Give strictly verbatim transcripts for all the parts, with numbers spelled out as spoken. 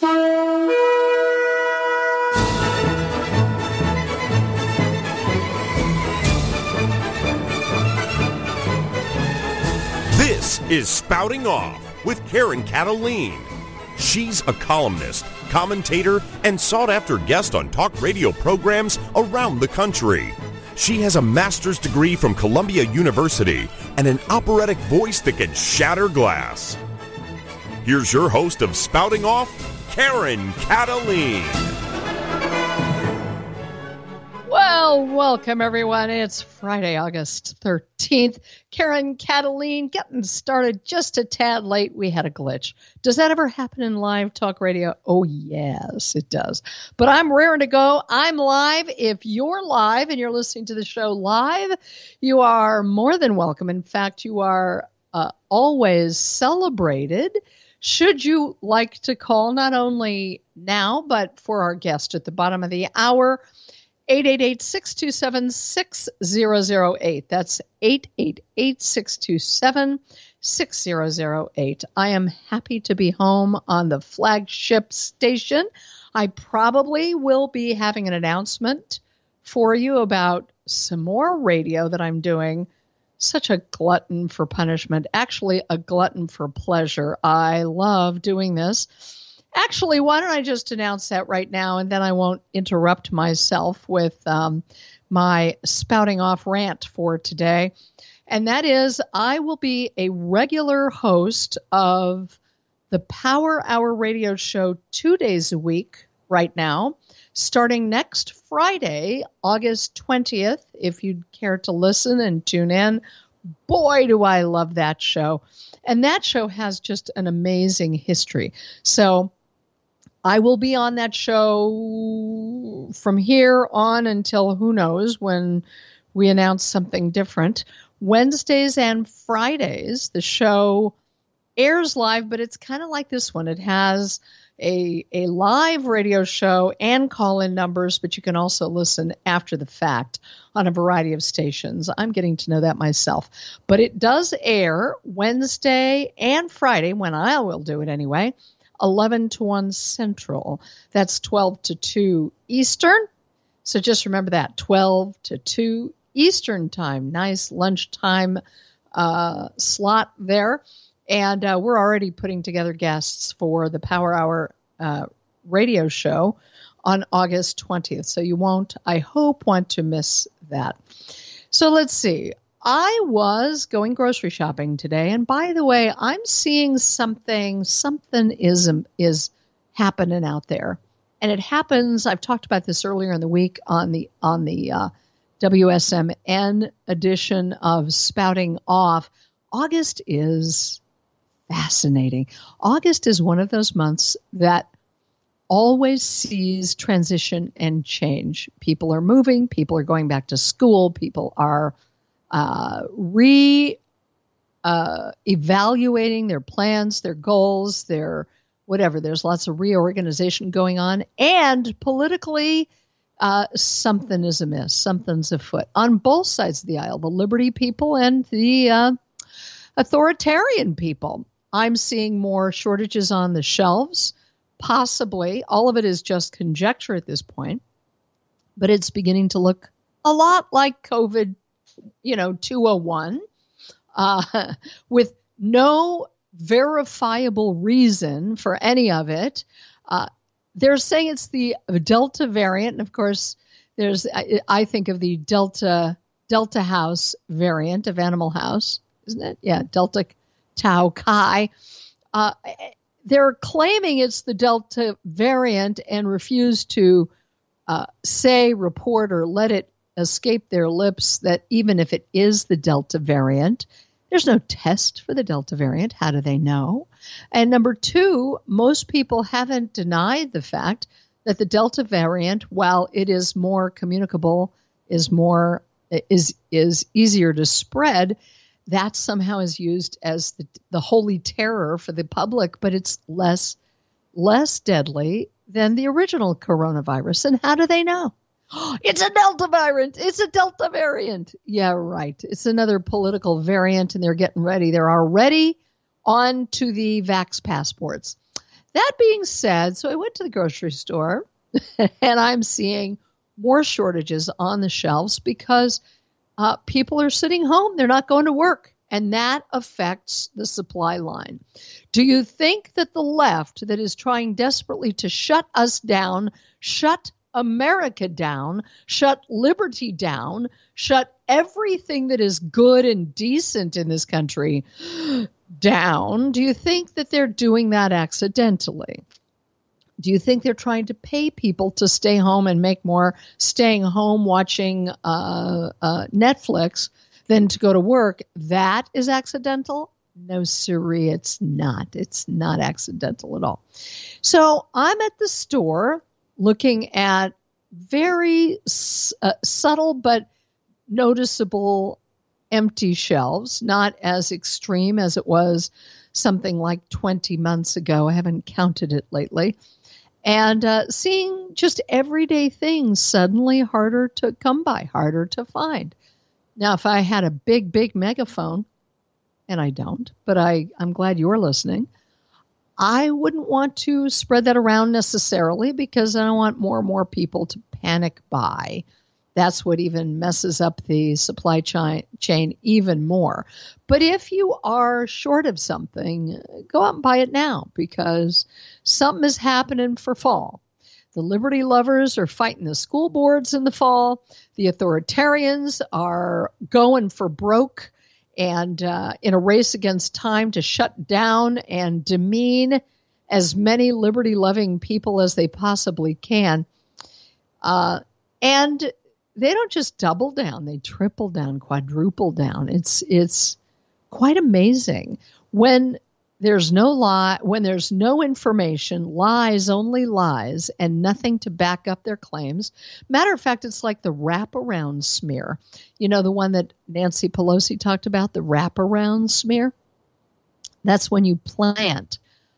This is Spouting Off with Karen Cataline. She's a columnist, commentator, and sought-after guest on talk radio programs around the country. She has a master's degree from Columbia University and an operatic voice that can shatter glass. Here's your host of Spouting Off, Karen Cataline. Well, welcome everyone. It's Friday, August thirteenth. Karen Cataline getting started just a tad late. We had a glitch. Does that ever happen in live talk radio? Oh, yes, it does. But I'm raring to go. I'm live. If you're live and you're listening to the show live, you are more than welcome. In fact, you are uh, always celebrated. Should you like to call not only now, but for our guest at the bottom of the hour, eight eight eight, six two seven, six zero zero eight. That's eight eight eight, six two seven, six zero zero eight. I am happy to be home on the flagship station. I probably will be having an announcement for you about some more radio that I'm doing. Such a glutton for punishment, actually a glutton for pleasure. I love doing this. Actually, why don't I just announce that right now, and then I won't interrupt myself with um, my spouting off rant for today. And that is, I will be a regular host of the Power Hour radio show two days a week right now, starting next Friday, August twentieth, if you'd care to listen and tune in. Boy, do I love that show. And that show has just an amazing history. So I will be on that show from here on until who knows when we announce something different. Wednesdays and Fridays, the show airs live, but it's kind of like this one. It has a, a live radio show and call-in numbers, but you can also listen after the fact on a variety of stations. I'm getting to know that myself. But it does air Wednesday and Friday, when I will do it anyway, eleven to one Central. That's twelve to two Eastern. So just remember that, twelve to two Eastern time. Nice lunchtime uh, slot there. And uh, we're already putting together guests for the Power Hour uh, radio show on August twentieth. So you won't, I hope, want to miss that. So let's see. I was going grocery shopping today, and by the way, I'm seeing something, something is, is happening out there. And it happens, I've talked about this earlier in the week on the on the uh, W S M N edition of Spouting Off. August is fascinating. August is one of those months that always sees transition and change. People are moving, people are going back to school, people are Uh, re uh, evaluating their plans, their goals, their whatever. There's lots of reorganization going on, and politically, uh, something is amiss. Something's afoot on both sides of the aisle: the liberty people and the uh, authoritarian people. I'm seeing more shortages on the shelves. Possibly, all of it is just conjecture at this point, but it's beginning to look a lot like COVID. You know, two oh one, uh, with no verifiable reason for any of it. Uh, they're saying it's the Delta variant. And of course, there's, I, I think of the Delta, Delta House variant of Animal House, isn't it? Yeah, Delta Tau Chi. Uh, they're claiming it's the Delta variant and refuse to uh, say, report, or let it escape their lips that even if it is the Delta variant, there's no test for the Delta variant. How do they know? And number two, most people haven't denied the fact that the Delta variant, while it is more communicable, is more is is easier to spread, that somehow is used as the, the holy terror for the public, but it's less less deadly than the original coronavirus. And how do they know? It's a Delta variant. It's a Delta variant. Yeah, right. It's another political variant, and they're getting ready. They're already on to the vax passports. That being said, so I went to the grocery store and I'm seeing more shortages on the shelves because uh, people are sitting home. They're not going to work. And that affects the supply line. Do you think that the left that is trying desperately to shut us down, shut America down, shut liberty down, shut everything that is good and decent in this country down, do you think that they're doing that accidentally? Do you think they're trying to pay people to stay home and make more staying home watching uh, uh, Netflix than to go to work? That is accidental? No, sirree, it's not. It's not accidental at all. So I'm at the store looking at very uh, subtle but noticeable empty shelves, not as extreme as it was something like twenty months ago. I haven't counted it lately. And uh, seeing just everyday things suddenly harder to come by, harder to find. Now, if I had a big, big megaphone, and I don't, but I, I'm glad you're listening, I wouldn't want to spread that around necessarily because I don't want more and more people to panic buy. That's what even messes up the supply chi- chain even more. But if you are short of something, go out and buy it now because something is happening for fall. The liberty lovers are fighting the school boards in the fall. The authoritarians are going for broke and uh, in a race against time to shut down and demean as many liberty-loving people as they possibly can. Uh, and they don't just double down, they triple down, quadruple down. It's it's quite amazing. When there's no lie, when there's no information, lies, only lies, and nothing to back up their claims. Matter of fact, it's like the wraparound smear. You know, the one that Nancy Pelosi talked about, the wraparound smear? That's when you plant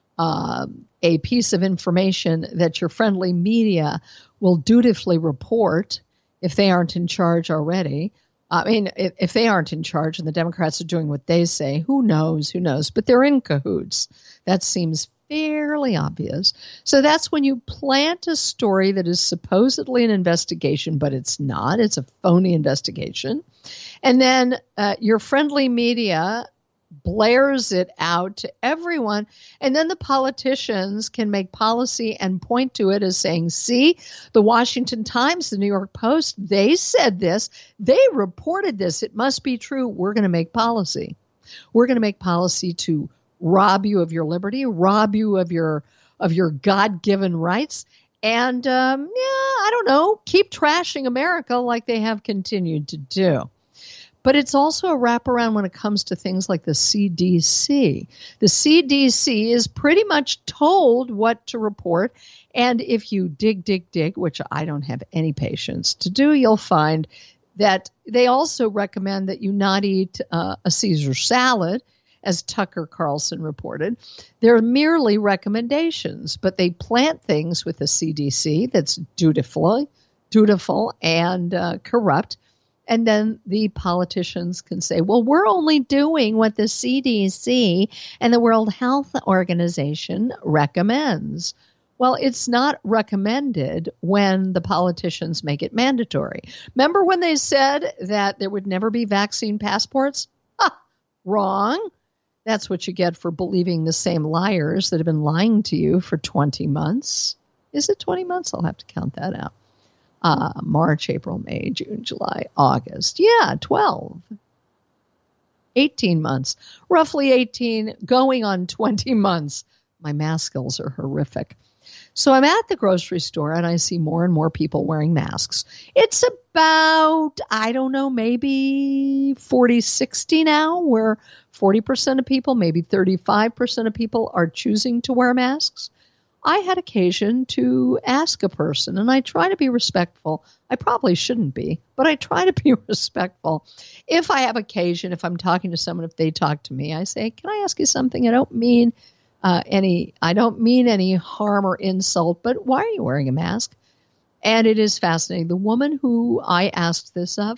uh, a piece of information that your friendly media will dutifully report if they aren't in charge already. I mean, if, if they aren't in charge and the Democrats are doing what they say, who knows, who knows? But they're in cahoots. That seems fairly obvious. So that's when you plant a story that is supposedly an investigation, but it's not. It's a phony investigation. And then uh, your friendly media blares it out to everyone, and then the politicians can make policy and point to it as saying, see, the Washington Times, the New York Post, they said this, they reported this, it must be true, we're going to make policy. We're going to make policy to rob you of your liberty, rob you of your of your God-given rights, and um, yeah, I don't know, keep trashing America like they have continued to do. But it's also a wraparound when it comes to things like the C D C. The C D C is pretty much told what to report. And if you dig, dig, dig, which I don't have any patience to do, you'll find that they also recommend that you not eat uh, a Caesar salad, as Tucker Carlson reported. They're merely recommendations, but they plant things with the C D C that's dutiful, dutiful and uh, corrupt. And then the politicians can say, well, we're only doing what the C D C and the World Health Organization recommends. Well, it's not recommended when the politicians make it mandatory. Remember when they said that there would never be vaccine passports? Ha, wrong. That's what you get for believing the same liars that have been lying to you for twenty months. Is it twenty months? I'll have to count that out. Uh, March, April, May, June, July, August. Yeah, twelve. eighteen months. Roughly eighteen, going on twenty months. My math skills are horrific. So I'm at the grocery store and I see more and more people wearing masks. It's about, I don't know, maybe forty sixty now, where forty percent of people, maybe thirty-five percent of people are choosing to wear masks. I had occasion to ask a person, and I try to be respectful. I probably shouldn't be, but I try to be respectful. If I have occasion, if I'm talking to someone, if they talk to me, I say, can I ask you something? I don't mean uh, any, I don't mean any harm or insult, but why are you wearing a mask? And it is fascinating. The woman who I asked this of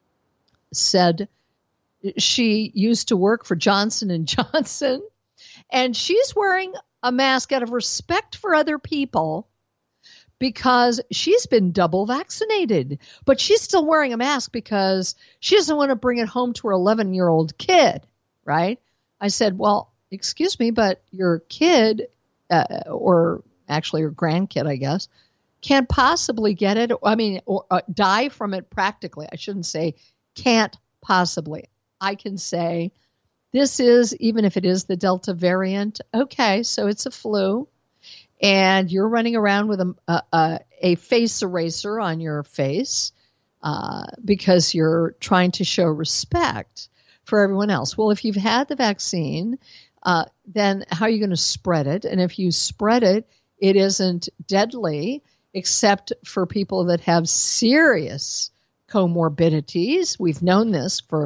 said she used to work for Johnson and Johnson, and she's wearing a mask out of respect for other people because she's been double vaccinated, but she's still wearing a mask because she doesn't want to bring it home to her eleven-year-old kid, right? I said, well, excuse me, but your kid, uh, or actually your grandkid, I guess, can't possibly get it. I mean, or uh, die from it practically. I shouldn't say can't possibly. I can say this is, even if it is the Delta variant, okay, so it's a flu. And you're running around with a, a, a face eraser on your face uh, because you're trying to show respect for everyone else. Well, if you've had the vaccine, uh, then how are you going to spread it? And if you spread it, it isn't deadly except for people that have serious comorbidities. We've known this for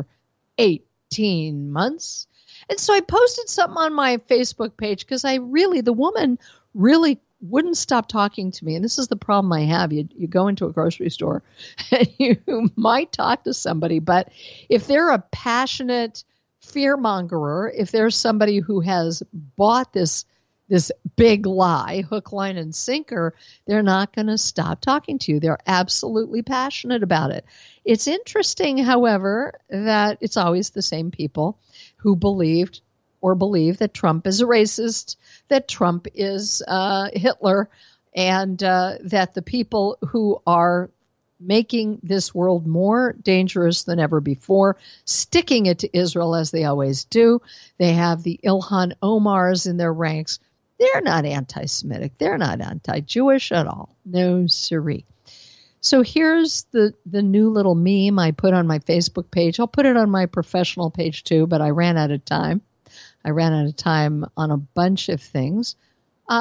eighteen months. And so I posted something on my Facebook page because I really, the woman really wouldn't stop talking to me. And this is the problem I have. You, you go into a grocery store and you might talk to somebody, but if they're a passionate fearmongerer, if there's somebody who has bought this this big lie, hook, line, and sinker, they're not going to stop talking to you. They're absolutely passionate about it. It's interesting, however, that it's always the same people who believed or believe that Trump is a racist, that Trump is uh, Hitler, and uh, that the people who are making this world more dangerous than ever before, sticking it to Israel as they always do. They have the Ilhan Omars in their ranks. They're not anti-Semitic. They're not anti-Jewish at all. No siree. So here's the, the new little meme I put on my Facebook page. I'll put it on my professional page too, but I ran out of time. I ran out of time on a bunch of things. Uh,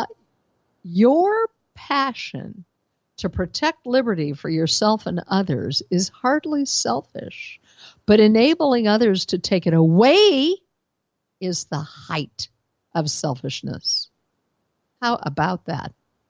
your passion to protect liberty for yourself and others is hardly selfish, but enabling others to take it away is the height of selfishness. How about that?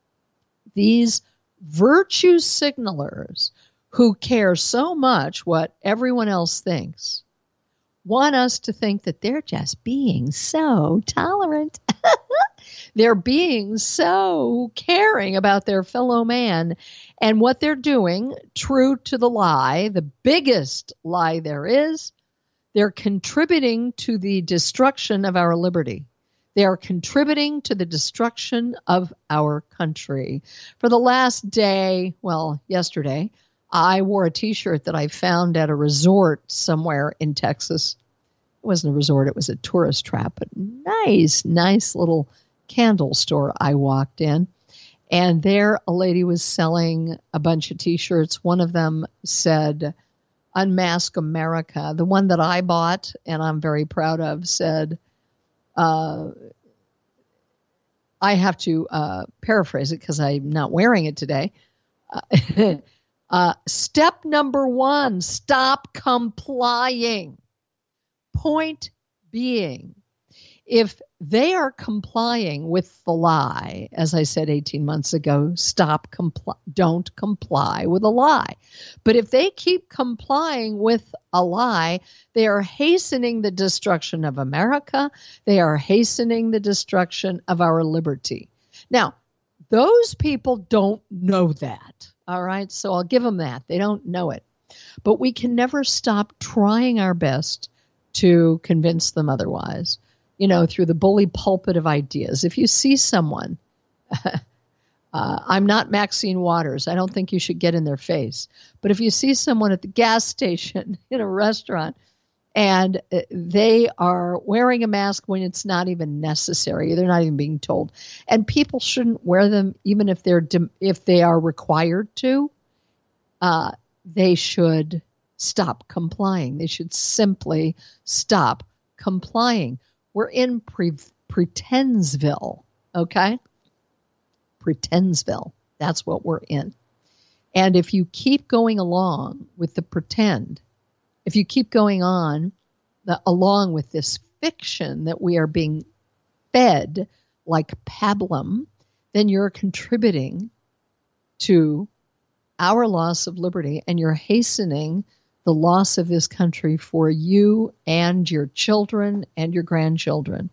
These virtue signalers who care so much what everyone else thinks want us to think that they're just being so tolerant. They're being so caring about their fellow man. And what they're doing, true to the lie, the biggest lie there is, they're contributing to the destruction of our liberty. They are contributing to the destruction of our country. For the last day, well, yesterday, I wore a T-shirt that I found at a resort somewhere in Texas. It wasn't a resort, it was a tourist trap, but nice, nice little candle store I walked in. And there a lady was selling a bunch of T-shirts. One of them said, Unmask America. The one that I bought, and I'm very proud of, said, uh, I have to uh, paraphrase it because I'm not wearing it today. Uh, uh, step number one, stop complying. Point being, if they are complying with the lie, as I said eighteen months ago, stop, compl- don't comply with a lie. But if they keep complying with a lie, they are hastening the destruction of America. They are hastening the destruction of our liberty. Now, those people don't know that, all right? So I'll give them that. They don't know it. But we can never stop trying our best to convince them otherwise. You know, through the bully pulpit of ideas. If you see someone, uh, I'm not Maxine Waters. I don't think you should get in their face. But if you see someone at the gas station, in a restaurant, and they are wearing a mask when it's not even necessary, they're not even being told, and people shouldn't wear them even if they're if they are required to, uh, they should stop complying. They should simply stop complying. We're in pre- Pretendsville, okay? Pretendsville. That's what we're in. And if you keep going along with the pretend, if you keep going on the, along with this fiction that we are being fed like pablum, then you're contributing to our loss of liberty, and you're hastening the loss of this country for you and your children and your grandchildren.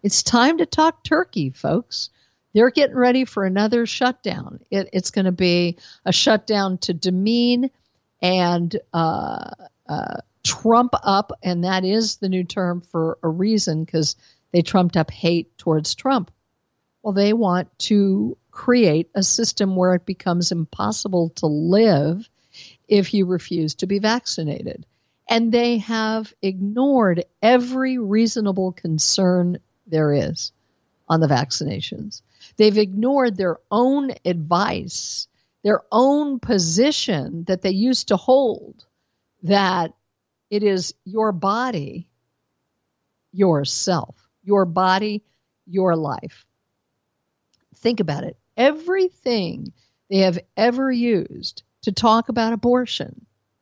It's time to talk turkey, folks. They're getting ready for another shutdown. It, it's going to be a shutdown to demean and uh, uh, trump up, and that is the new term for a reason, because they trumped up hate towards Trump. Well, they want to create a system where it becomes impossible to live if you refuse to be vaccinated. And they have ignored every reasonable concern there is on the vaccinations. They've ignored their own advice, their own position that they used to hold, that it is your body, yourself, your body, your life. Think about it. Everything they have ever used to talk about abortion,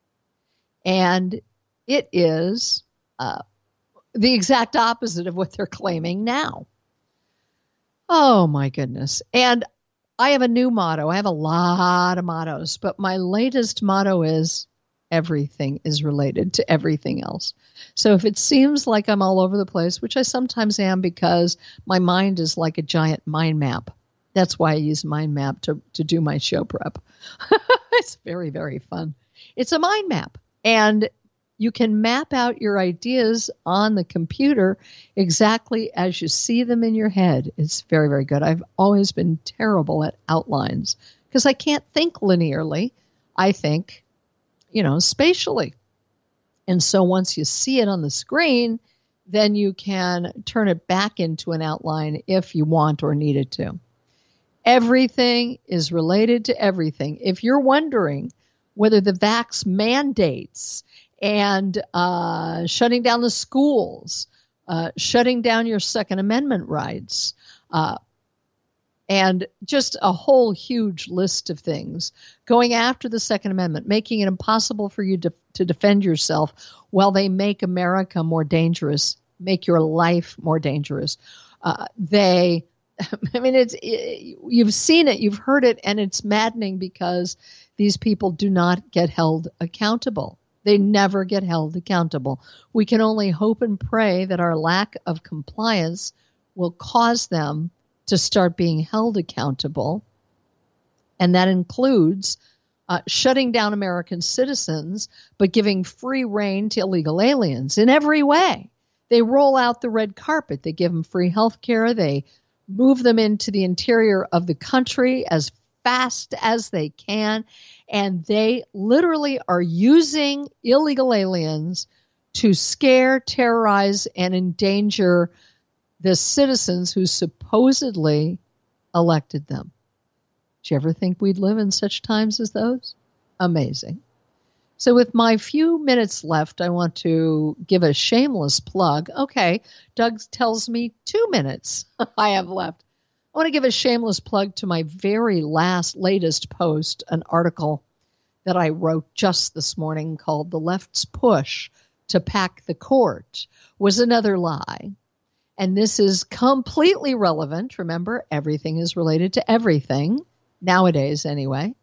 and it is uh, the exact opposite of what they're claiming now. Oh, my goodness. And I have a new motto. I have a lot of mottos, but my latest motto is everything is related to everything else. So if it seems like I'm all over the place, which I sometimes am because my mind is like a giant mind map. That's why I use mind map to, to do my show prep. It's very, very fun. It's a mind map. And you can map out your ideas on the computer exactly as you see them in your head. It's very, very good. I've always been terrible at outlines because I can't think linearly. I think, you know, spatially. And so once you see it on the screen, then you can turn it back into an outline if you want or need it to. Everything is related to everything. If you're wondering whether the vax mandates and uh, shutting down the schools, uh, shutting down your Second Amendment rights, uh, and just a whole huge list of things, going after the Second Amendment, making it impossible for you to, to defend yourself while they make America more dangerous, make your life more dangerous. Uh, they... I mean, it's it, you've seen it, you've heard it, and it's maddening because these people do not get held accountable. They never get held accountable. We can only hope and pray that our lack of compliance will cause them to start being held accountable, and that includes uh, shutting down American citizens, but giving free rein to illegal aliens in every way. They roll out the red carpet. They give them free health care. They move them into the interior of the country as fast as they can. And they literally are using illegal aliens to scare, terrorize, and endanger the citizens who supposedly elected them. Did you ever think we'd live in such times as those? Amazing. So with my few minutes left, I want to give a shameless plug. Okay, Doug tells me two minutes I have left. I want to give a shameless plug to my very last, latest post, an article that I wrote just this morning called "The Left's Push to Pack the Court Was Another Lie." And this is completely relevant. Remember, everything is related to everything, nowadays anyway.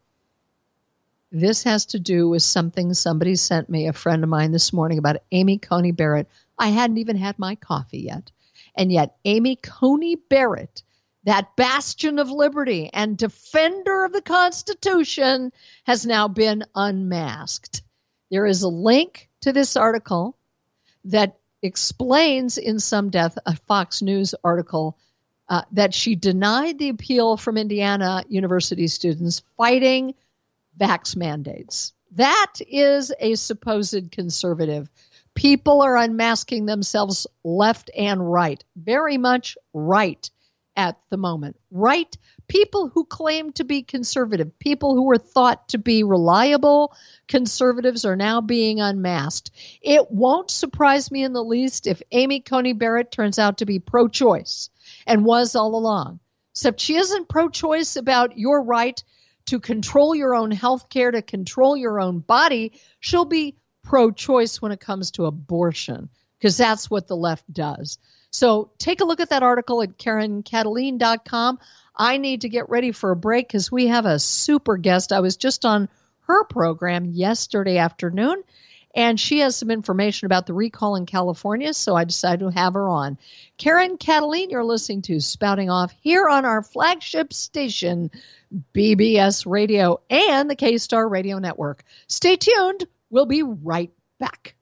This has to do with something somebody sent me, a friend of mine this morning, about Amy Coney Barrett. I hadn't even had my coffee yet. And yet Amy Coney Barrett, that bastion of liberty and defender of the Constitution, has now been unmasked. There is a link to this article that explains in some depth, a Fox News article, uh, that she denied the appeal from Indiana University students fighting vax mandates. That is a supposed conservative. People are unmasking themselves left and right, very much right at the moment. Right? People who claim to be conservative, people who were thought to be reliable conservatives are now being unmasked. It won't surprise me in the least if Amy Coney Barrett turns out to be pro-choice and was all along. Except she isn't pro-choice about your right to control your own health care, to control your own body. She'll be pro-choice when it comes to abortion, because that's what the left does. So take a look at that article at Karen Kataline dot com. I need to get ready for a break because we have a super guest. I was just on her program yesterday afternoon, and she has some information about the recall in California, so I decided to have her on. Karen Kataline, you're listening to Spouting Off here on our flagship station, B B S Radio and the K-Star Radio Network. Stay tuned. We'll be right back.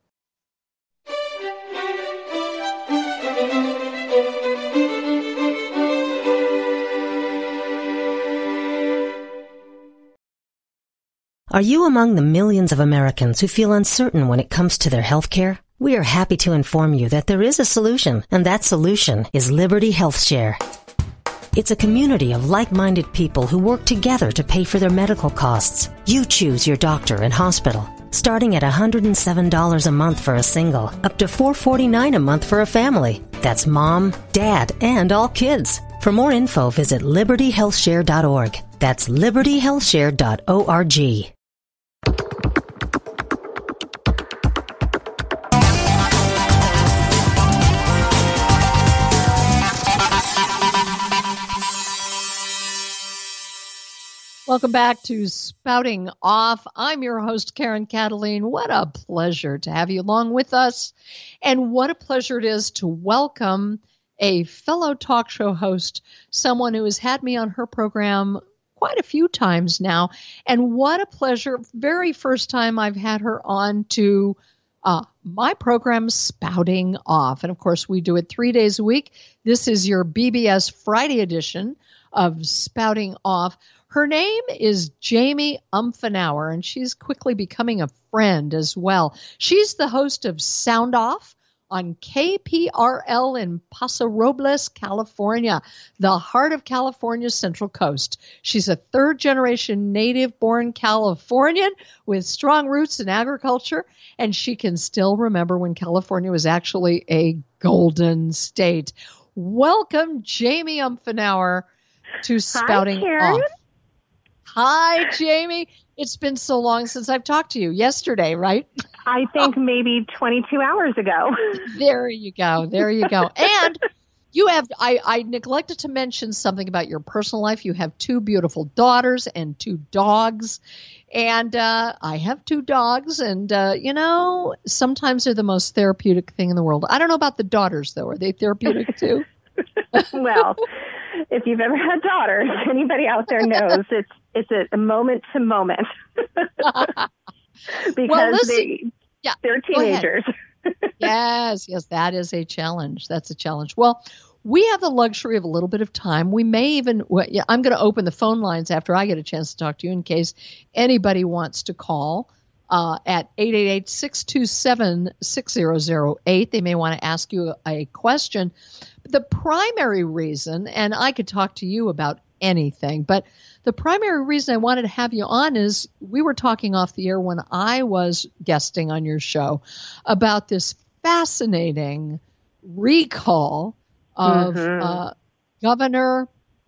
Are you among the millions of Americans who feel uncertain when it comes to their health care? We are happy to inform you that there is a solution, and that solution is Liberty Health Share. It's a community of like-minded people who work together to pay for their medical costs. You choose your doctor and hospital, starting at one hundred seven dollars a month for a single, up to four hundred forty-nine dollars a month for a family. That's mom, dad, and all kids. For more info, visit liberty health share dot org. That's liberty health share dot org. Welcome back to Spouting Off. I'm your host, Karen Kataline. What a pleasure to have you along with us. And what a pleasure it is to welcome a fellow talk show host, someone who has had me on her program quite a few times now. And what a pleasure. Very first time I've had her on to uh, my program, Spouting Off. And of course, we do it three days a week. This is your B B S Friday edition of Spouting Off. Her name is Jamie Umfenauer, and she's quickly becoming a friend as well. She's the host of Sound Off on K P R L in Paso Robles, California, the heart of California's Central Coast. She's a third-generation native-born Californian with strong roots in agriculture, and she can still remember when California was actually a golden state. Welcome, Jamie Umfenauer, to Spouting Hi, Karen. Off. Hi, Jamie. It's been so long since I've talked to you. Yesterday, right? I think maybe twenty-two hours ago. There you go. There you go. And you have, I, I neglected to mention something about your personal life. You have two beautiful daughters and two dogs. And uh, I have two dogs. And, uh, you know, sometimes they're the most therapeutic thing in the world. I don't know about the daughters, though. Are they therapeutic, too? Well, if you've ever had daughters, anybody out there knows it's it's a moment to moment because well, listen, they yeah, they're teenagers. yes, yes, that is a challenge. That's a challenge. Well, we have the luxury of a little bit of time. We may even, well, yeah, I'm going to open the phone lines after I get a chance to talk to you in case anybody wants to call uh, at eight eight eight, six two seven, six zero zero eight. They may want to ask you a, a question. The primary reason, and I could talk to you about anything, but the primary reason I wanted to have you on is we were talking off the air when I was guesting on your show about this fascinating recall of mm-hmm. uh, Governor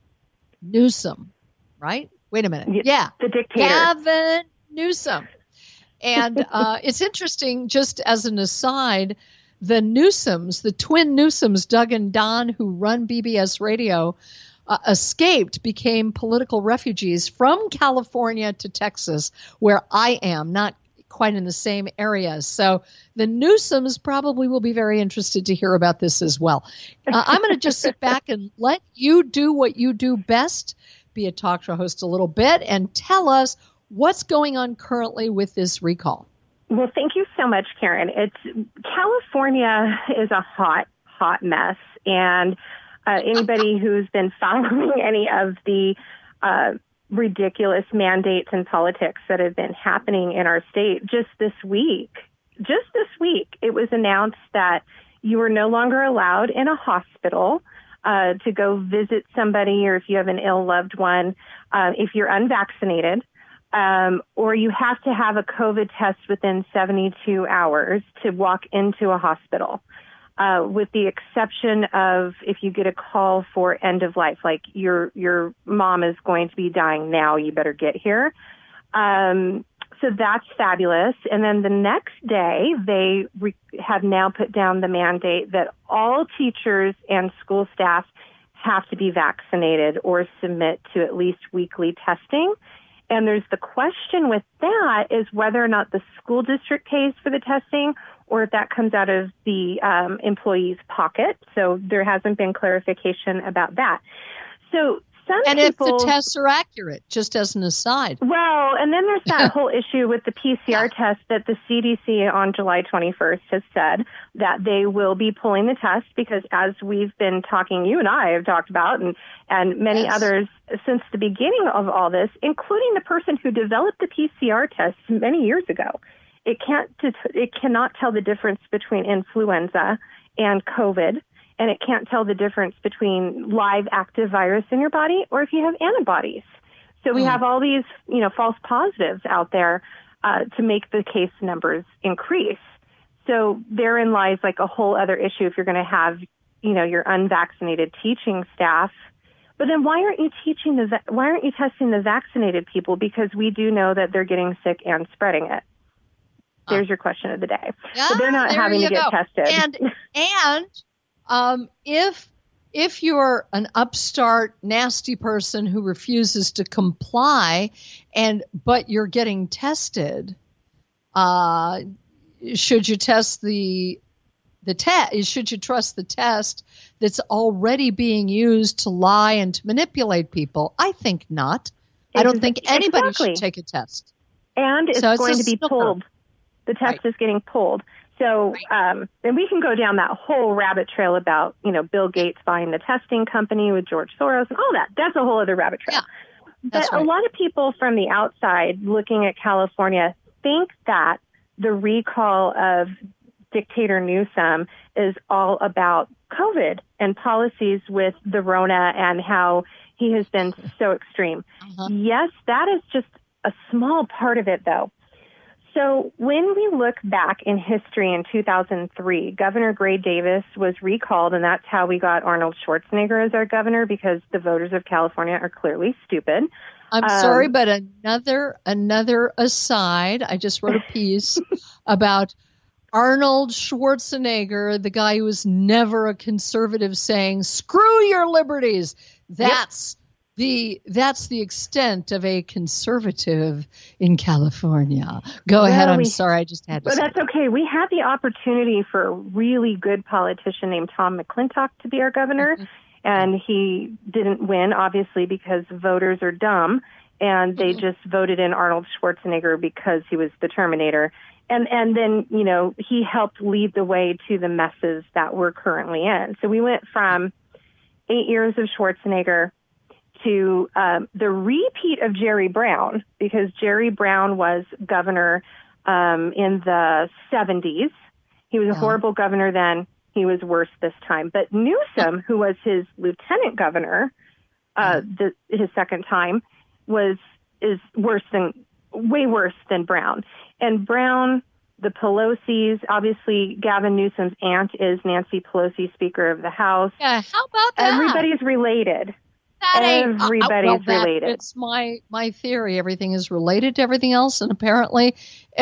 Newsom, right? Wait a minute. Yeah. The dictator. Gavin Newsom. And uh, it's interesting, just as an aside, the Newsoms, the twin Newsoms, Doug and Don, who run B B S Radio, uh, escaped, became political refugees from California to Texas, where I am, not quite in the same area. So the Newsoms probably will be very interested to hear about this as well. Uh, I'm going to just sit back and let you do what you do best, be a talk show host a little bit, and tell us what's going on currently with this recall. Well, thank you so much, Karen. It's California is a hot, hot mess, and uh, anybody who's been following any of the uh, ridiculous mandates and politics that have been happening in our state just this week, just this week, it was announced that you are no longer allowed in a hospital uh, to go visit somebody, or if you have an ill loved one, uh, if you're unvaccinated. Um, or you have to have a COVID test within seventy-two hours to walk into a hospital, uh, with the exception of if you get a call for end of life, like your your mom is going to be dying now, you better get here. Um, so that's fabulous. And then the next day, they re- have now put down the mandate that all teachers and school staff have to be vaccinated or submit to at least weekly testing. And there's the question with that is whether or not the school district pays for the testing or if that comes out of the um, employee's pocket. So there hasn't been clarification about that. So some and people, if the tests are accurate, just as an aside. Well, and then there's that whole issue with the P C R test that the C D C on July twenty-first has said that they will be pulling the test because as we've been talking, you and I have talked about, and, and many yes. others since the beginning of all this, including the person who developed the P C R test many years ago, it can't, it cannot tell the difference between influenza and COVID. And it can't tell the difference between live active virus in your body or if you have antibodies. So we mm. have all these, you know, false positives out there uh, to make the case numbers increase. So therein lies like a whole other issue if you're going to have, you know, your unvaccinated teaching staff. But then why aren't you teaching the, why aren't you testing the vaccinated people? Because we do know that they're getting sick and spreading it. There's uh. your question of the day. Yeah, so they're not having to get go. tested. And, and, Um, if if you're an upstart, nasty person who refuses to comply, and but you're getting tested, uh, should you test the the test? Should you trust the test that's already being used to lie and to manipulate people? I think not. Exactly. I don't think anybody exactly. should take a test. And it's so going it's to be snooker. pulled. The test right. is getting pulled. So, um, and we can go down that whole rabbit trail about, you know, Bill Gates buying the testing company with George Soros and all that. That's a whole other rabbit trail. Yeah, but right. a lot of people from the outside looking at California think that the recall of dictator Newsom is all about COVID and policies with the Rona and how he has been so extreme. Uh-huh. Yes, that is just a small part of it, though. So when we look back in history in two thousand three, Governor Gray Davis was recalled, and that's how we got Arnold Schwarzenegger as our governor because the voters of California are clearly stupid. I'm um, sorry, but another another aside, I just wrote a piece about Arnold Schwarzenegger, the guy who was never a conservative, saying, screw your liberties. That's... Yep. The that's the extent of a conservative in California. Go well, ahead. I'm we, sorry. I just had to. But say that's that. okay. We had the opportunity for a really good politician named Tom McClintock to be our governor, mm-hmm. and he didn't win, obviously, because voters are dumb, and they mm-hmm. just voted in Arnold Schwarzenegger because he was the Terminator. And and then, you know, he helped lead the way to the messes that we're currently in. So we went from eight years of Schwarzenegger to um, the repeat of Jerry Brown, because Jerry Brown was governor um, in the seventies. He was a horrible governor then. He was worse this time. But Newsom, who was his lieutenant governor, uh, the, his second time, was is worse than way worse than Brown. And Brown, the Pelosi's, obviously Gavin Newsom's aunt is Nancy Pelosi, Speaker of the House. Yeah, how about that? Everybody's related. Everybody's uh, well, that, related. It's my, my theory. Everything is related to everything else, and apparently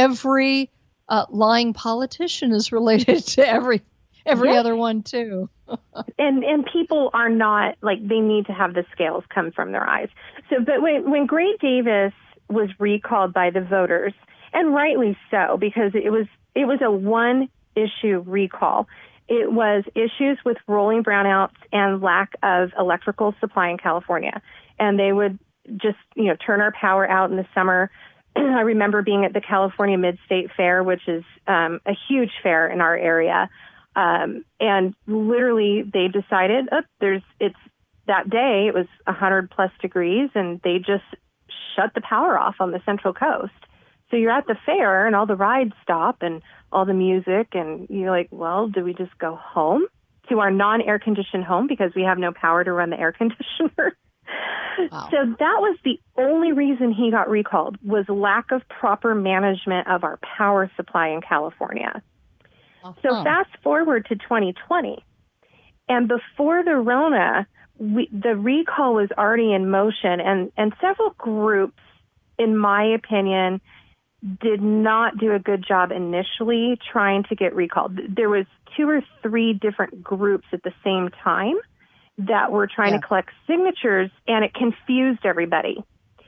every uh, lying politician is related to every every yes. other one too. and and people are not, like, they need to have the scales come from their eyes. So, but when when Gray Davis was recalled by the voters, and rightly so, because it was it was a one issue recall. It was issues with rolling brownouts and lack of electrical supply in California. And they would just, you know, turn our power out in the summer. I remember being at the California Mid-State Fair, which is um, a huge fair in our area. Um, and literally they decided, oh, there's, it's that day, it was one hundred plus degrees, and they just shut the power off on the Central Coast. So you're at the fair and all the rides stop and all the music, and you're like, well, do we just go home to our non-air conditioned home because we have no power to run the air conditioner? Wow. So that was the only reason he got recalled, was lack of proper management of our power supply in California. Uh-huh. So fast forward to twenty twenty, and before the Rona, we, the recall was already in motion, and, and several groups, in my opinion, did not do a good job initially trying to get recalled. There was two or three different groups at the same time that were trying yeah. to collect signatures, and it confused everybody.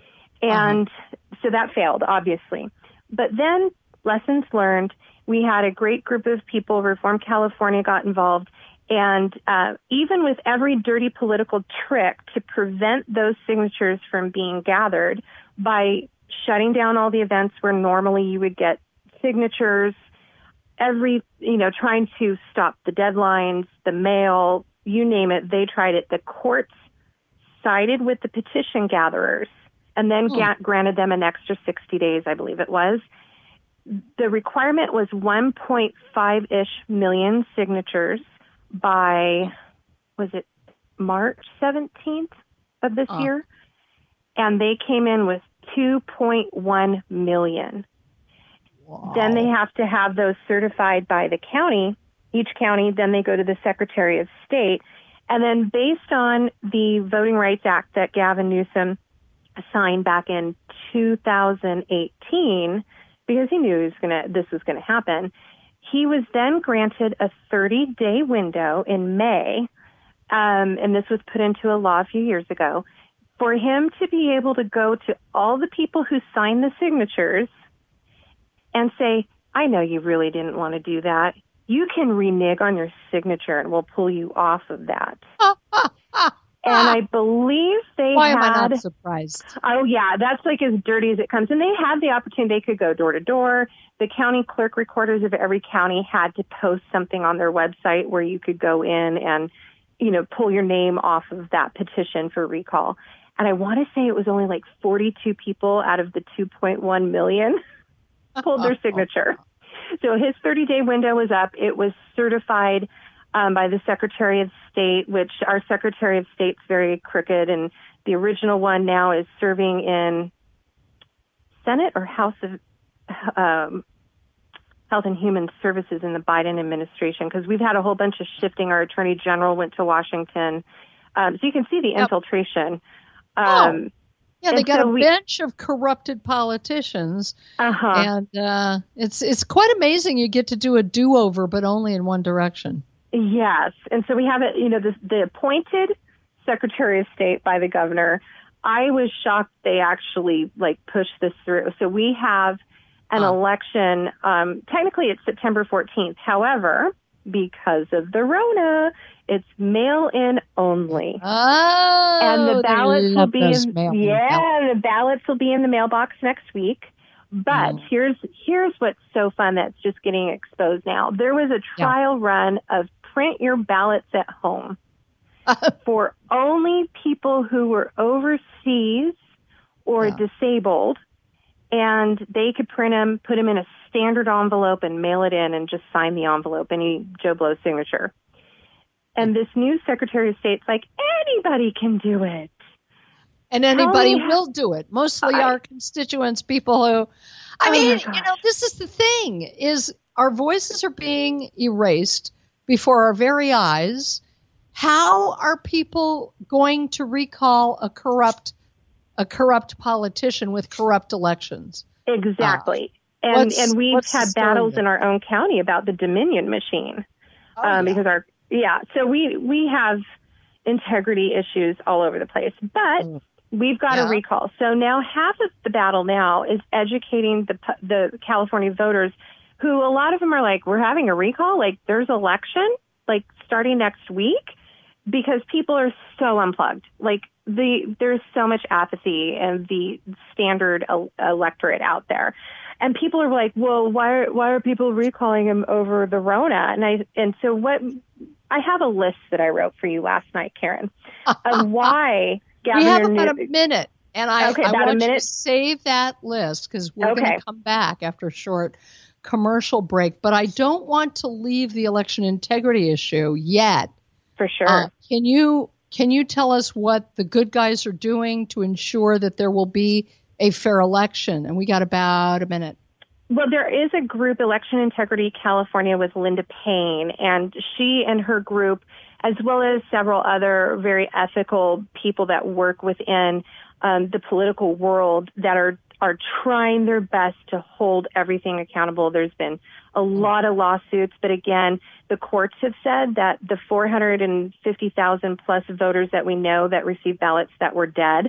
And uh-huh. so that failed, obviously. But then, lessons learned, we had a great group of people, Reform California got involved, and uh, even with every dirty political trick to prevent those signatures from being gathered by shutting down all the events where normally you would get signatures, every, you know, trying to stop the deadlines, the mail, you name it, they tried it. The courts sided with the petition gatherers and then hmm. ga- granted them an extra sixty days, I believe it was. The requirement was one point five-ish million signatures by, was it March seventeenth of this uh. year? And they came in with two point one million. Wow. Then they have to have those certified by the county, each county. Then they go to the Secretary of State. And then based on the Voting Rights Act that Gavin Newsom signed back in two thousand eighteen, because he knew he was gonna, this was going to happen, he was then granted a thirty-day window in May, um, and this was put into a law a few years ago, for him to be able to go to all the people who signed the signatures and say, I know you really didn't want to do that. You can renege on your signature and we'll pull you off of that. And I believe they Why had... Why am I not surprised? Oh, yeah, that's like as dirty as it comes. And they had the opportunity. They could go door to door. The county clerk recorders of every county had to post something on their website where you could go in and, you know, pull your name off of that petition for recall. And I want to say it was only like forty-two people out of the two point one million pulled their signature. So his thirty-day window was up. It was certified um, by the Secretary of State, which our Secretary of State's very crooked, and the original one now is serving in Senate or House of um, Health and Human Services in the Biden administration, because we've had a whole bunch of shifting. Our Attorney General went to Washington. Um, so you can see the yep. infiltration. Um, oh. Yeah, they got so a we, bench of corrupted politicians, uh-huh. and uh, it's it's quite amazing. You get to do a do-over, but only in one direction. Yes, and so we have it. You know, the, the appointed Secretary of State by the governor. I was shocked they actually like pushed this through. So we have an oh. election. Um, technically, it's September fourteenth. However, because of the Rona, it's mail-in only. Oh, and the ballots will be in, yeah, ballots. the ballots will be in the mailbox next week. But mm. here's here's what's so fun that's just getting exposed now. There was a trial yeah. run of print your ballots at home for only people who were overseas or yeah. disabled, and they could print them, put them in a standard envelope, and mail it in, and just sign the envelope, any Joe Blow's signature. And this new Secretary of State's like, anybody can do it. And anybody will do it. Mostly I, our constituents, people who, I oh mean, you know, this is the thing, is our voices are being erased before our very eyes. How are people going to recall a corrupt, a corrupt politician with corrupt elections? Exactly. Uh, and and we've had battles in our own county about the Dominion machine. Oh, um, yeah. Because our, yeah, so we, we have integrity issues all over the place. But mm. we've got yeah. a recall. So now half of the battle now is educating the the California voters, who a lot of them are like, we're having a recall? Like, there's election, like, starting next week? Because people are so unplugged. Like, the there's so much apathy in the standard el- electorate out there. And people are like, well, why are, why are people recalling him over the Rona? And I and so what I have a list that I wrote for you last night, Karen, of why Governor We have about New- a minute, and I, okay, I about want a minute. you to save that list because we're okay. going to come back after a short commercial break. But I don't want to leave the election integrity issue yet. For sure. Uh, can you can you tell us what the good guys are doing to ensure that there will be a fair election? And we got about a minute. Well, there is a group, Election Integrity California, with Linda Payne, and she and her group, as well as several other very ethical people that work within um, the political world, that are are trying their best to hold everything accountable. There's been a lot of lawsuits, but again, the courts have said that the four hundred fifty thousand plus voters that we know that received ballots that were dead,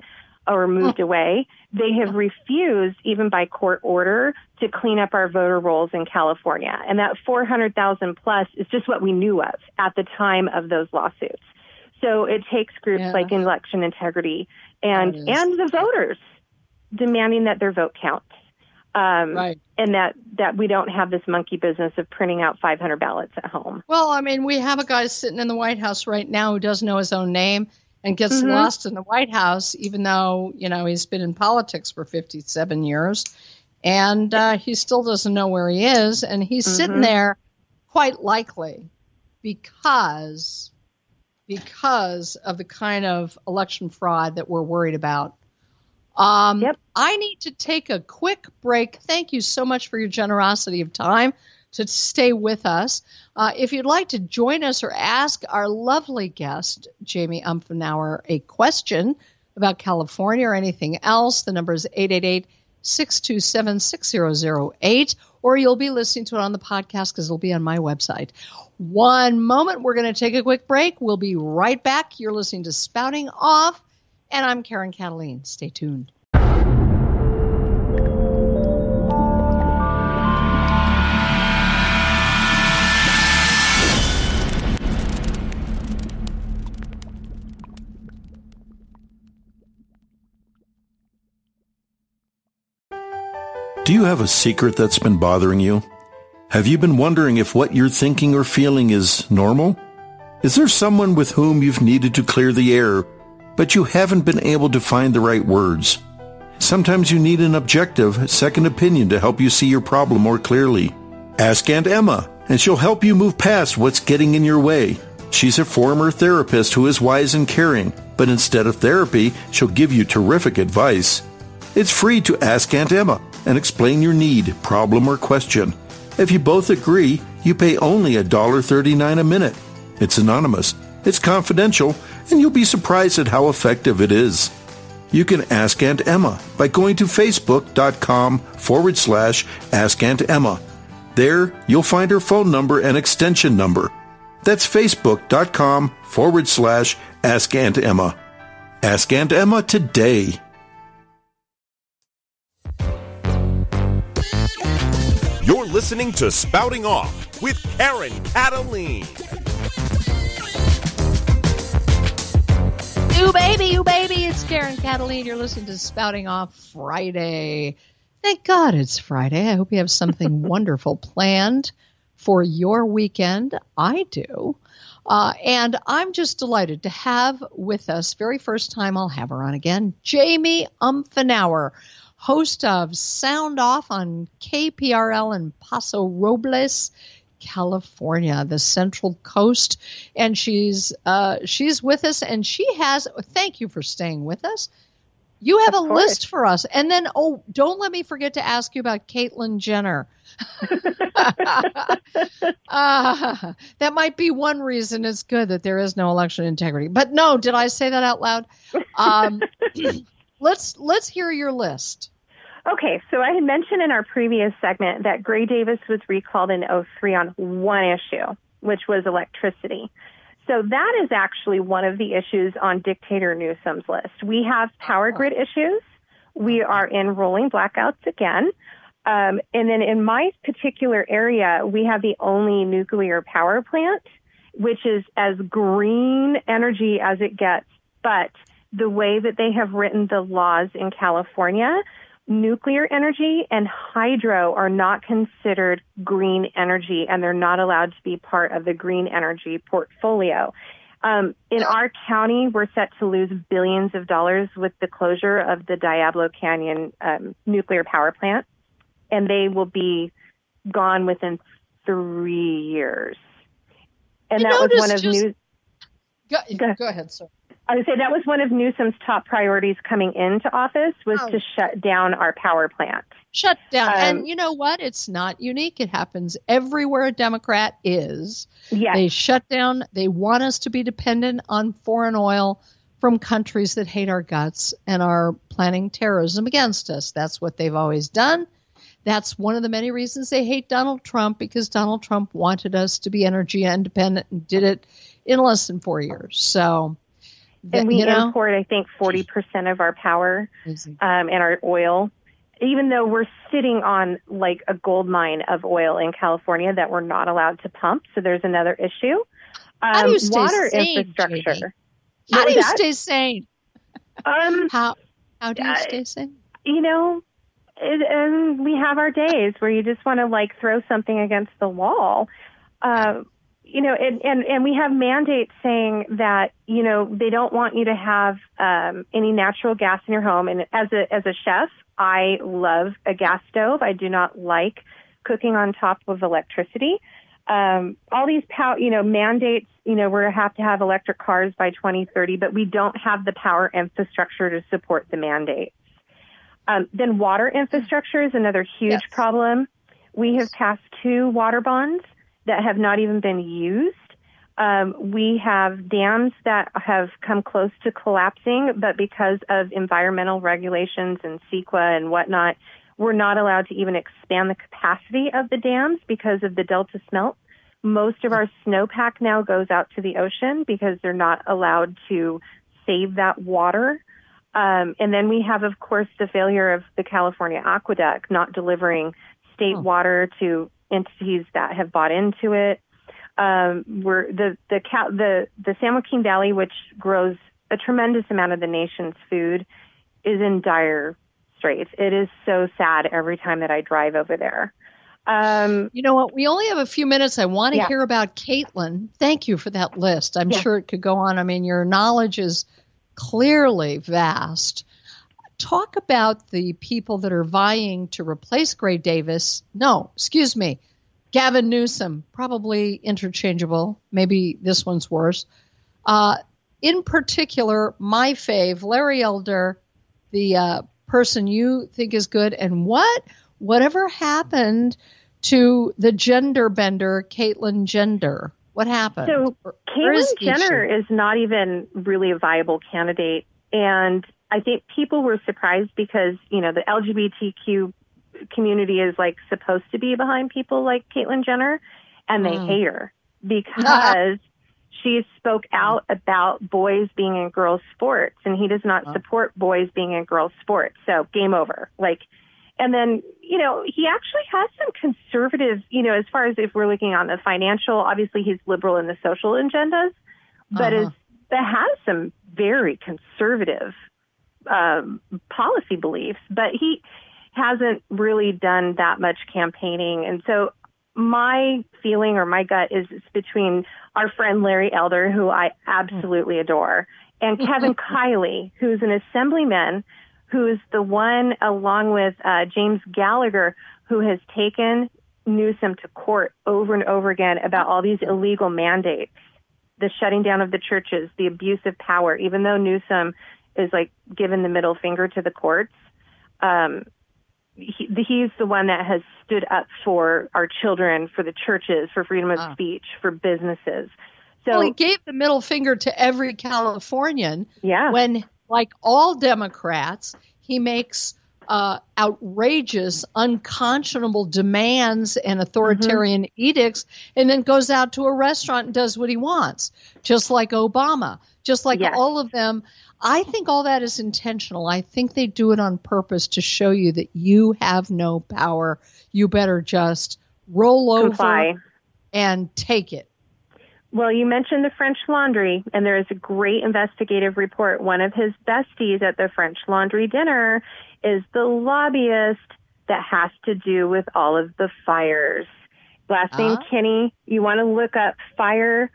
or moved away. They have refused, even by court order, to clean up our voter rolls in California. And that four hundred thousand plus is just what we knew of at the time of those lawsuits. So it takes groups yeah. like Election Integrity and and the voters demanding that their vote counts. Um, right. And that, that we don't have this monkey business of printing out five hundred ballots at home. Well, I mean, we have a guy sitting in the White House right now who doesn't know his own name and gets mm-hmm. lost in the White House, even though, you know, he's been in politics for fifty-seven years. And uh, he still doesn't know where he is. And he's mm-hmm. sitting there quite likely because, because of the kind of election fraud that we're worried about. Um, yep. I need to take a quick break. Thank you so much for your generosity of time to stay with us. Uh, if you'd like to join us or ask our lovely guest, Jamie Umfenauer, a question about California or anything else, the number is eight eight eight, six two seven, six zero zero eight, or you'll be listening to it on the podcast because it'll be on my website. One moment, we're going to take a quick break. We'll be right back. You're listening to Spouting Off. And I'm Karen Cataline. Stay tuned. Do you have a secret that's been bothering you? Have you been wondering if what you're thinking or feeling is normal? Is there someone with whom you've needed to clear the air, but you haven't been able to find the right words? Sometimes you need an objective, second opinion to help you see your problem more clearly. Ask Aunt Emma, and she'll help you move past what's getting in your way. She's a former therapist who is wise and caring, but instead of therapy, she'll give you terrific advice. It's free to ask Aunt Emma and explain your need, problem, or question. If you both agree, you pay only one dollar and thirty-nine cents a minute. It's anonymous, it's confidential, and you'll be surprised at how effective it is. You can ask Aunt Emma by going to facebook.com forward slash Ask Aunt Emma. There, you'll find her phone number and extension number. That's facebook.com forward slash Ask Aunt Emma. Ask Aunt Emma today. You're listening to Spouting Off with Karen Cataline. You baby, you baby, it's Karen Cataline. You're listening to Spouting Off Friday. Thank God it's Friday. I hope you have something wonderful planned for your weekend. I do. Uh, and I'm just delighted to have with us, very first time I'll have her on again, Jamie Umfenauer, host of Sound Off on K P R L in Paso Robles, California, the Central Coast. And she's uh, she's with us, and she has, thank you for staying with us. You have of a course. list for us. And then, oh, don't let me forget to ask you about Caitlyn Jenner. uh, that might be one reason it's good that there is no election integrity. But no, did I say that out loud? Um, let's let's hear your list. Okay, so I had mentioned in our previous segment that Gray Davis was recalled in oh three on one issue, which was electricity. So that is actually one of the issues on Dictator Newsom's list. We have power grid issues. We are in rolling blackouts again. Um, and then in my particular area, we have the only nuclear power plant, which is as green energy as it gets. But the way that they have written the laws in California, nuclear energy and hydro are not considered green energy, and they're not allowed to be part of the green energy portfolio. Um, in our county, we're set to lose billions of dollars with the closure of the Diablo Canyon um, nuclear power plant, and they will be gone within three years. And I that was one of just... New- go, go, go ahead, sir. I would say that was one of Newsom's top priorities coming into office, was oh. to shut down our power plant. Shut down. Um, and you know what? It's not unique. It happens everywhere a Democrat is. Yes. They shut down. They want us to be dependent on foreign oil from countries that hate our guts and are planning terrorism against us. That's what they've always done. That's one of the many reasons they hate Donald Trump, because Donald Trump wanted us to be energy independent and did it in less than four years. So... And we you know? import, I think, forty percent of our power um, and our oil, even though we're sitting on like a gold mine of oil in California that we're not allowed to pump. So there's another issue. Um, How do you stay water sane, infrastructure. Jamie? What How do was you that? stay sane? Um, How how do you uh, stay sane? you know, it, and we have our days where you just want to like throw something against the wall. Uh, you know, and, and, and we have mandates saying that, you know, they don't want you to have um, any natural gas in your home. And as a as a chef, I love a gas stove. I do not like cooking on top of electricity. Um, all these, pow- you know, mandates, you know, we have to have electric cars by twenty thirty, but we don't have the power infrastructure to support the mandates. Um, then water infrastructure is another huge Yes. problem. We have passed two water bonds that have not even been used. Um, we have dams that have come close to collapsing, but because of environmental regulations and CEQA and whatnot, we're not allowed to even expand the capacity of the dams because of the delta smelt. Most of our snowpack now goes out to the ocean because they're not allowed to save that water. Um, and then we have, of course, the failure of the California aqueduct not delivering state oh. water to entities that have bought into it. Um, we're the the the the San Joaquin Valley, which grows a tremendous amount of the nation's food, is in dire straits. It is so sad every time that I drive over there. Um, You know what? We only have a few minutes. I want to Yeah. hear about Caitlin. Thank you for that list. I'm Yeah. sure it could go on. I mean, your knowledge is clearly vast. Talk about the people that are vying to replace Gray Davis. No, excuse me, Gavin Newsom, probably interchangeable. Maybe this one's worse. Uh, in particular, my fave, Larry Elder, the uh, person you think is good. And what, whatever happened to the gender bender, Caitlyn Jenner? What happened? So Where Caitlyn is Jenner she? is not even really a viable candidate. And I think people were surprised because, you know, the L G B T Q community is like supposed to be behind people like Caitlyn Jenner, and they Mm. hate her because she spoke out about boys being in girls' sports, and he does not support boys being in girls' sports. So game over. Like, and then, you know, he actually has some conservative, you know, as far as if we're looking on the financial, obviously he's liberal in the social agendas, but Uh-huh. is that has some very conservative um, policy beliefs, but he hasn't really done that much campaigning. And so my feeling or my gut is it's between our friend Larry Elder, who I absolutely adore, and Kevin Kiley, who's an assemblyman who is the one, along with uh, James Gallagher, who has taken Newsom to court over and over again about all these illegal mandates, the shutting down of the churches, the abuse of power, even though Newsom is like given the middle finger to the courts. Um, he, he's the one that has stood up for our children, for the churches, for freedom of Ah. speech, for businesses. So, Well, he gave the middle finger to every Californian yeah. when, like all Democrats, he makes uh, outrageous, unconscionable demands and authoritarian Mm-hmm. edicts, and then goes out to a restaurant and does what he wants, just like Obama, just like Yes. all of them. I think all that is intentional. I think they do it on purpose to show you that you have no power. You better just roll Comply. over and take it. Well, you mentioned the French Laundry, and there is a great investigative report. One of his besties at the French Laundry dinner is the lobbyist that has to do with all of the fires. Last name Ah. Kinney. You want to look up fire.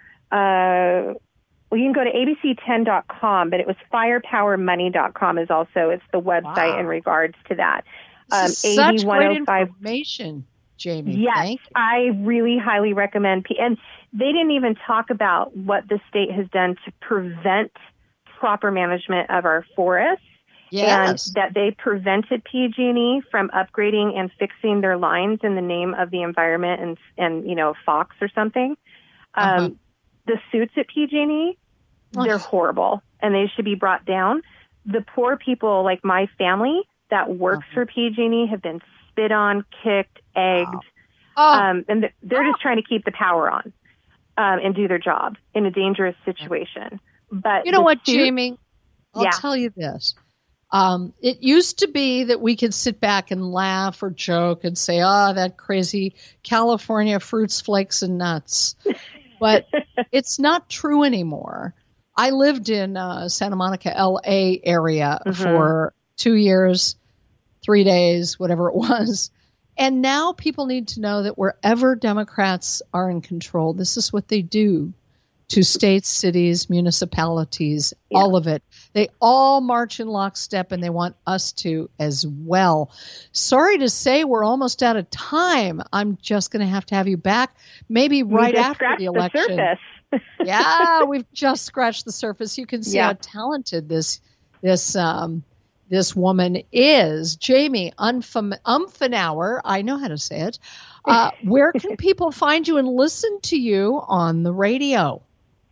Uh, well, you can go to A B C ten dot com, but it was firepower money dot com is also, it's the website Wow. in regards to that. This is Um, such great eighty-one oh five information, Jamie. Yes, Thank you. I really highly recommend. P- and they didn't even talk about what the state has done to prevent proper management of our forests, Yes. and that they prevented P G and E from upgrading and fixing their lines in the name of the environment and and you know Fox or something. Um, Uh-huh. The suits at P G and E, they're Ugh. horrible, and they should be brought down. The poor people, like my family that works Uh-huh. for P G and E, have been spit on, kicked, egged. Oh, Um, and th- they're just trying to keep the power on um, and do their job in a dangerous situation. But you know what, two, Jamie? I'll yeah. tell you this. Um, it used to be that we could sit back and laugh or joke and say, oh, that crazy California fruits, flakes, and nuts. But it's not true anymore. I lived in uh, Santa Monica, L A area mm-hmm. for two years, three days, whatever it was. And now people need to know that wherever Democrats are in control, this is what they do to states, cities, municipalities, yeah. all of it. They all march in lockstep, and they want us to as well. Sorry to say we're almost out of time. I'm just going to have to have you back maybe right after the election. The yeah, we've just scratched the surface. You can see yeah. how talented this this um, this woman is. Jamie Umfen- Umfenauer, I know how to say it. Uh, where can people find you and listen to you on the radio?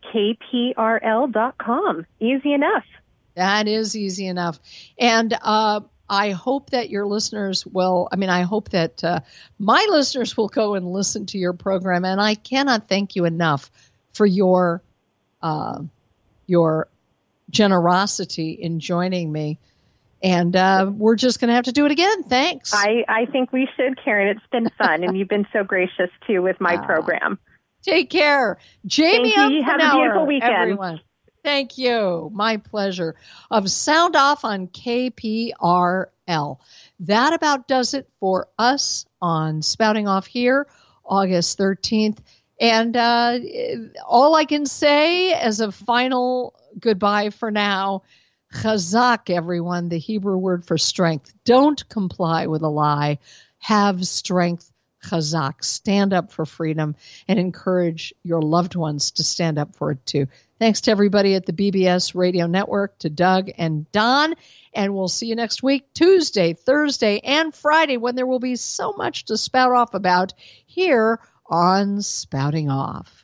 K P R L dot com. Easy enough. That is easy enough. And uh, I hope that your listeners will, I mean, I hope that uh, my listeners will go and listen to your program. And I cannot thank you enough for your uh, your generosity in joining me. And uh, we're just going to have to do it again. Thanks. I, I think we should, Karen. It's been fun. And you've been so gracious, too, with my uh, program. Take care. Jamie Thank you. Have a beautiful weekend. Everyone. Thank you. My pleasure. Of Sound Off on K P R L. That about does it for us on Spouting Off here, August thirteenth. And uh, all I can say as a final goodbye for now, chazak, everyone, the Hebrew word for strength. Don't comply with a lie. Have strength. Chazak. Stand up for freedom and encourage your loved ones to stand up for it too. Thanks to everybody at the B B S Radio Network, to Doug and Don, and we'll see you next week, Tuesday, Thursday, and Friday, when there will be so much to spout off about here on Spouting Off.